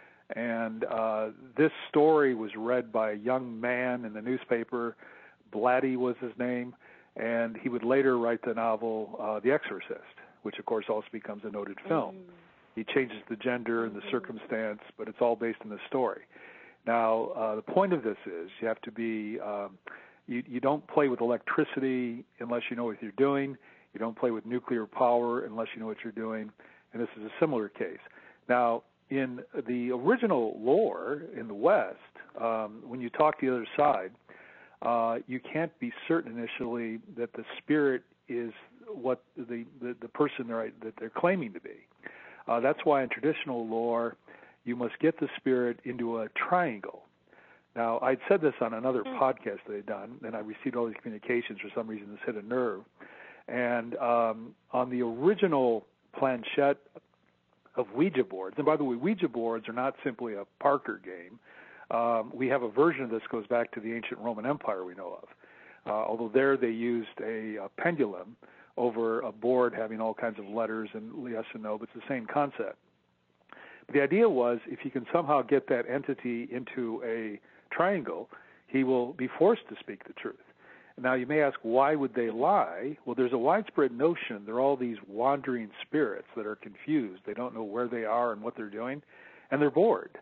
And uh, this story was read by a young man in the newspaper. Blatty was his name, and he would later write the novel uh, The Exorcist, which of course also becomes a noted film. Mm. He changes the gender and the circumstance, but it's all based on the story. Now, uh, the point of this is you have to be, um, you, you don't play with electricity unless you know what you're doing. You don't play with nuclear power unless you know what you're doing, and this is a similar case. Now, in the original lore in the West, um, when you talk to the other side, uh, you can't be certain initially that the spirit is what the, the, the person they're, that they're claiming to be. Uh, that's why in traditional lore, you must get the spirit into a triangle. Now, I'd said this on another mm-hmm. podcast that I'd done, and I received all these communications. For some reason, this hit a nerve. And um, on the original planchette of Ouija boards, and by the way, Ouija boards are not simply a Parker game. Um, we have a version of this that goes back to the ancient Roman Empire we know of. Uh, although there they used a, a pendulum over a board having all kinds of letters and yes and no, but it's the same concept. But the idea was if you can somehow get that entity into a triangle, he will be forced to speak the truth. Now, you may ask, why would they lie? Well, there's a widespread notion there are all these wandering spirits that are confused. They don't know where they are and what they're doing, and they're bored.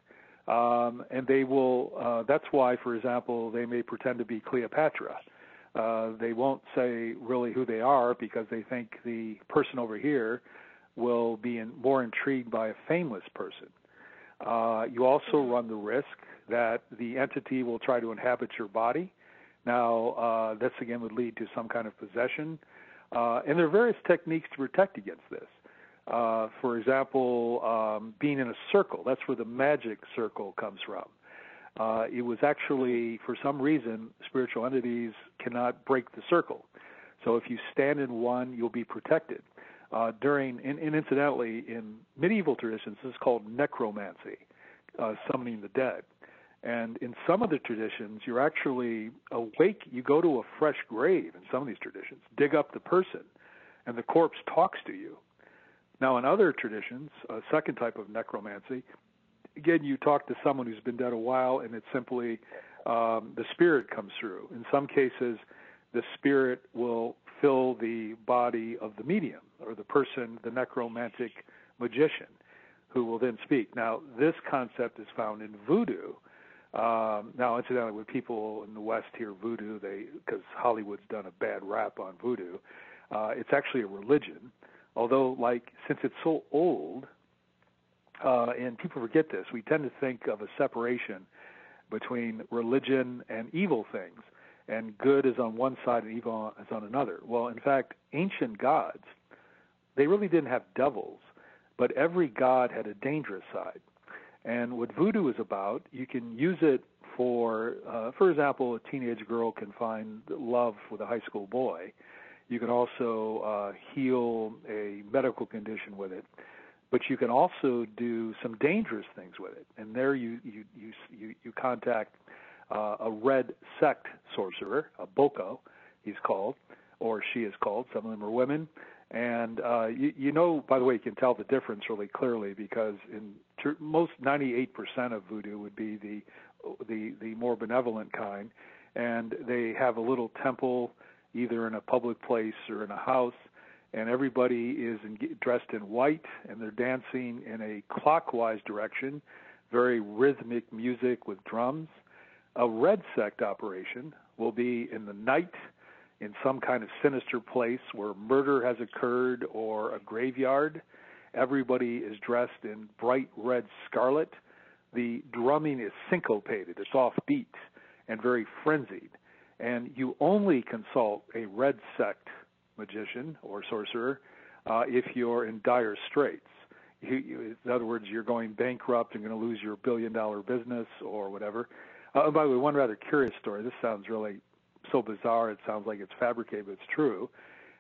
Um, and they will, uh, that's why, for example, they may pretend to be Cleopatra. Uh, they won't say really who they are because they think the person over here will be in, more intrigued by a fameless person. Uh, you also run the risk that the entity will try to inhabit your body. Now, uh, this again would lead to some kind of possession. Uh, and there are various techniques to protect against this. Uh, for example, um, being in a circle. That's where the magic circle comes from. Uh, it was actually, for some reason, spiritual entities cannot break the circle. So if you stand in one, you'll be protected. Uh, during, and, and incidentally, in medieval traditions, this is called necromancy, uh, summoning the dead. And in some of the traditions, you're actually awake. You go to a fresh grave in some of these traditions, dig up the person, and the corpse talks to you. Now, in other traditions, a second type of necromancy, again, you talk to someone who's been dead a while, and it's simply um, the spirit comes through. In some cases, the spirit will fill the body of the medium or the person, the necromantic magician, who will then speak. Now, this concept is found in voodoo. Um, now, incidentally, when people in the West hear voodoo, they because Hollywood's done a bad rap on voodoo, uh, it's actually a religion. Although, like, since it's so old, uh, and people forget this, we tend to think of a separation between religion and evil things, and good is on one side and evil is on another. Well, in fact, ancient gods, they really didn't have devils, but every god had a dangerous side. And what voodoo is about, you can use it for, uh, for example, a teenage girl can find love with a high school boy. You can also uh, heal a medical condition with it, but you can also do some dangerous things with it. And there you you you you, you contact uh, a red sect sorcerer, a boko, he's called, or she is called. Some of them are women. And uh, you, you know, by the way, you can tell the difference really clearly because in tr- most ninety-eight percent of voodoo would be the, the the more benevolent kind, and they have a little temple either in a public place or in a house, and everybody is in, dressed in white, and they're dancing in a clockwise direction, very rhythmic music with drums. A red sect operation will be in the night, in some kind of sinister place where murder has occurred or a graveyard. Everybody is dressed in bright red scarlet. The drumming is syncopated. It's offbeat and very frenzied. And you only consult a red sect magician or sorcerer uh, if you're in dire straits. You, you, in other words, you're going bankrupt and going to lose your billion-dollar business or whatever. Uh, and by the way, one rather curious story. This sounds really so bizarre, it sounds like it's fabricated, but it's true.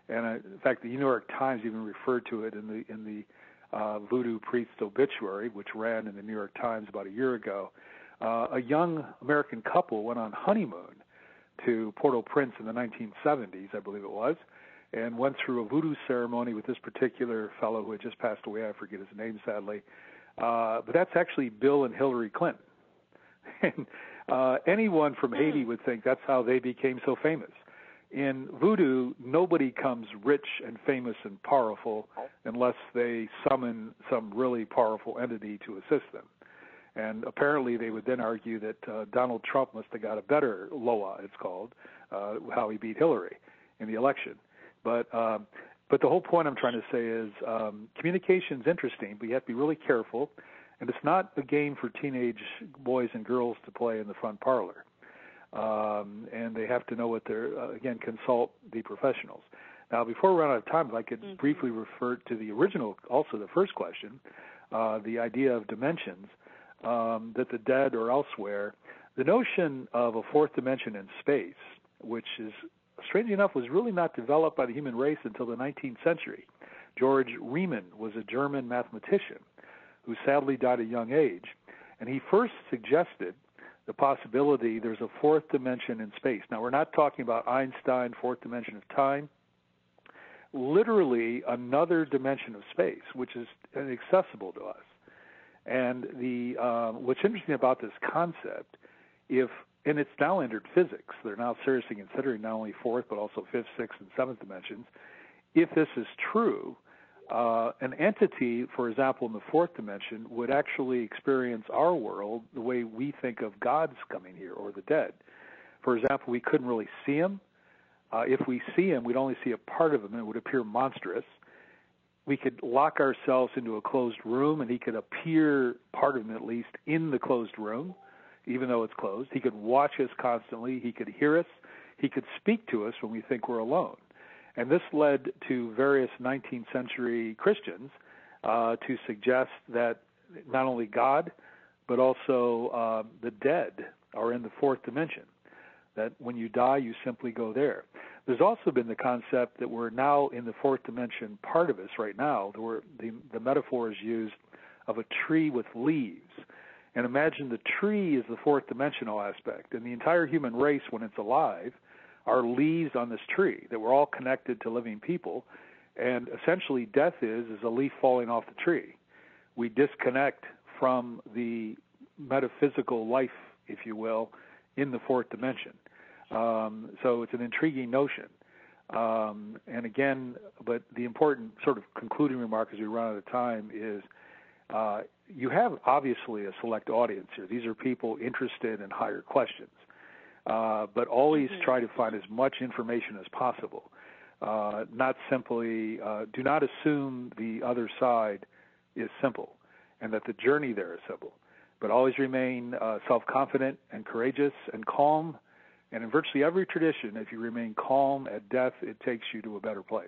And uh, in fact, the New York Times even referred to it in the in the uh, voodoo priest obituary, which ran in the New York Times about a year ago. Uh, a young American couple went on honeymoon to Port-au-Prince in the nineteen seventies, I believe it was, and went through a voodoo ceremony with this particular fellow who had just passed away. I forget his name, sadly. Uh, but that's actually Bill and Hillary Clinton. And uh, anyone from Haiti would think that's how they became so famous. In voodoo, nobody comes rich and famous and powerful unless they summon some really powerful entity to assist them. And apparently they would then argue that uh, Donald Trump must have got a better L O A, it's called, uh, how he beat Hillary in the election. But um, but the whole point I'm trying to say is um, communication's interesting, but you have to be really careful. And it's not a game for teenage boys and girls to play in the front parlor. Um, and they have to know what they're, uh, again, consult the professionals. Now, before we run out of time, if I could mm-hmm. briefly refer to the original, also the first question, uh, the idea of dimensions, um, that the dead or elsewhere, the notion of a fourth dimension in space, which is, strangely enough, was really not developed by the human race until the nineteenth century. George Riemann was a German mathematician who sadly died at a young age, and he first suggested the possibility there's a fourth dimension in space. Now, we're not talking about Einstein, fourth dimension of time, literally another dimension of space, which is inaccessible to us. And the um, what's interesting about this concept, if and it's now entered physics, they're now seriously considering not only fourth but also fifth, sixth, and seventh dimensions. If this is true, uh, an entity, for example, in the fourth dimension, would actually experience our world the way we think of God's coming here or the dead. For example, we couldn't really see him. Uh, if we see him, we'd only see a part of him, and it would appear monstrous. We could lock ourselves into a closed room, and he could appear, part of him at least, in the closed room, even though it's closed. He could watch us constantly. He could hear us. He could speak to us when we think we're alone. And this led to various nineteenth century Christians uh, to suggest that not only God, but also uh, the dead are in the fourth dimension, that when you die, you simply go there. There's also been the concept that we're now in the fourth dimension part of us right now. The, the, the metaphor is used of a tree with leaves. And imagine the tree is the fourth dimensional aspect. And the entire human race, when it's alive, are leaves on this tree, that we're all connected to living people. And essentially death is, is a leaf falling off the tree. We disconnect from the metaphysical life, if you will, in the fourth dimension. Um, so it's an intriguing notion. Um, and again, but the important sort of concluding remark as we run out of time is uh, you have obviously a select audience here. These are people interested in higher questions. Uh, but always mm-hmm. try to find as much information as possible. Uh, not simply, uh, do not assume the other side is simple and that the journey there is simple. But always remain uh, self-confident and courageous and calm. And in virtually every tradition, if you remain calm at death, it takes you to a better place.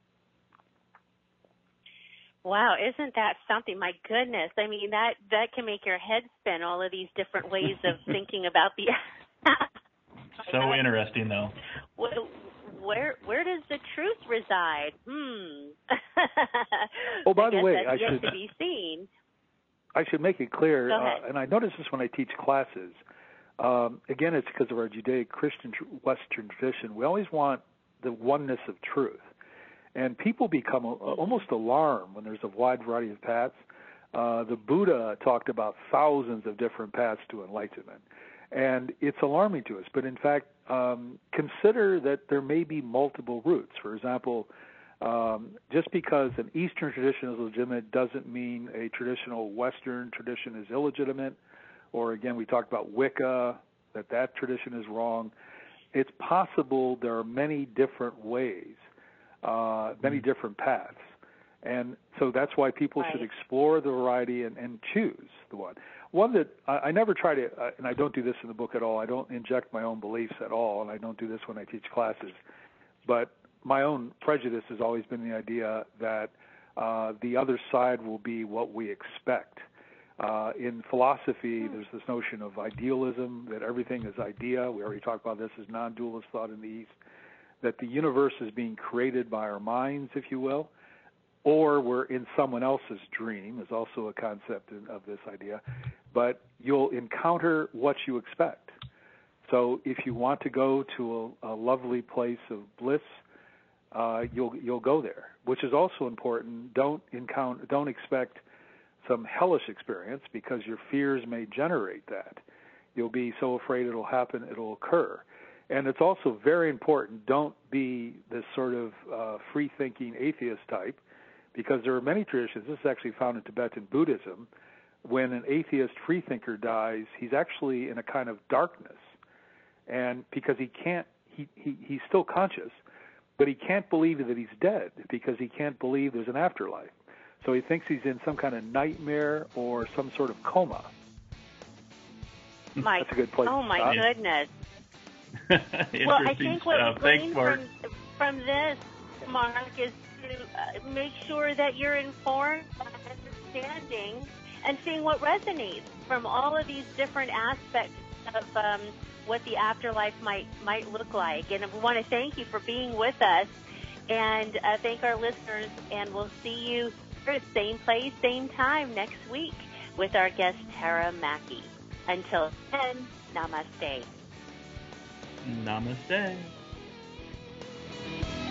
Wow, isn't that something? My goodness. I mean, that, that can make your head spin, all of these different ways of thinking about the... So interesting, though. Where, where where does the truth reside? Hmm. Oh, by I the way, that's I yet should to be seen. I should make it clear, Go ahead. uh, and I notice this when I teach classes. Um, again, it's because of our Judeo-Christian tr- Western tradition. We always want the oneness of truth, and people become a, almost alarmed when there's a wide variety of paths. Uh, the Buddha talked about thousands of different paths to enlightenment. And it's alarming to us. But in fact, um, consider that there may be multiple routes. For example, um, just because an Eastern tradition is legitimate doesn't mean a traditional Western tradition is illegitimate. Or again, we talked about Wicca, that that tradition is wrong. It's possible there are many different ways, uh, many mm-hmm. different paths. And so that's why people right. should explore the variety and, and choose the one. One that I, I never try to, uh, and I don't do this in the book at all, I don't inject my own beliefs at all, and I don't do this when I teach classes, but my own prejudice has always been the idea that uh, the other side will be what we expect. Uh, in philosophy, there's this notion of idealism, that everything is idea. We already talked about this as non-dualist thought in the East. that the universe is being created by our minds, if you will, or we're in someone else's dream is also a concept of this idea. But you'll encounter what you expect. So if you want to go to a, a lovely place of bliss, uh, you'll you'll go there. Which is also important. Don't encounter, don't expect some hellish experience, because your fears may generate that. You'll be so afraid it'll happen, it'll occur. And it's also very important, don't be this sort of uh, free-thinking atheist type, because there are many traditions, this is actually found in Tibetan Buddhism, when an atheist freethinker dies, he's actually in a kind of darkness. And because he can't, he, he he's still conscious, but he can't believe that he's dead, because he can't believe there's an afterlife. So he thinks he's in some kind of nightmare or some sort of coma. My, That's a good place. Oh, my goodness. Well, I think what stuff. we Thanks, glean Mark. from, from this, Mark, is to uh, make sure that you're informed and understanding and seeing what resonates from all of these different aspects of um, what the afterlife might might look like. And we want to thank you for being with us, and uh, thank our listeners, and we'll see you here, same place, same time next week with our guest, Tara Mackey. Until then, namaste. Namaste.